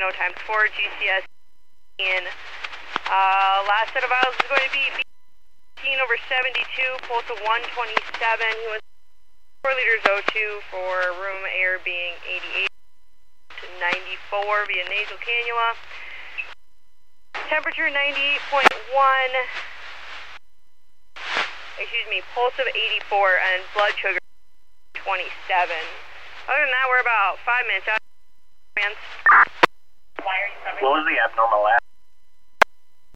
No times 4 GCS. Last set of vitals is going to be 15/72, pulse of 127. He was 4 liters O2 for room air being 88 to 94 via nasal cannula. Temperature 98.1. Excuse me, pulse of 84 and blood sugar 27. Other than that, we're about 5 minutes out. What was the abnormal lab?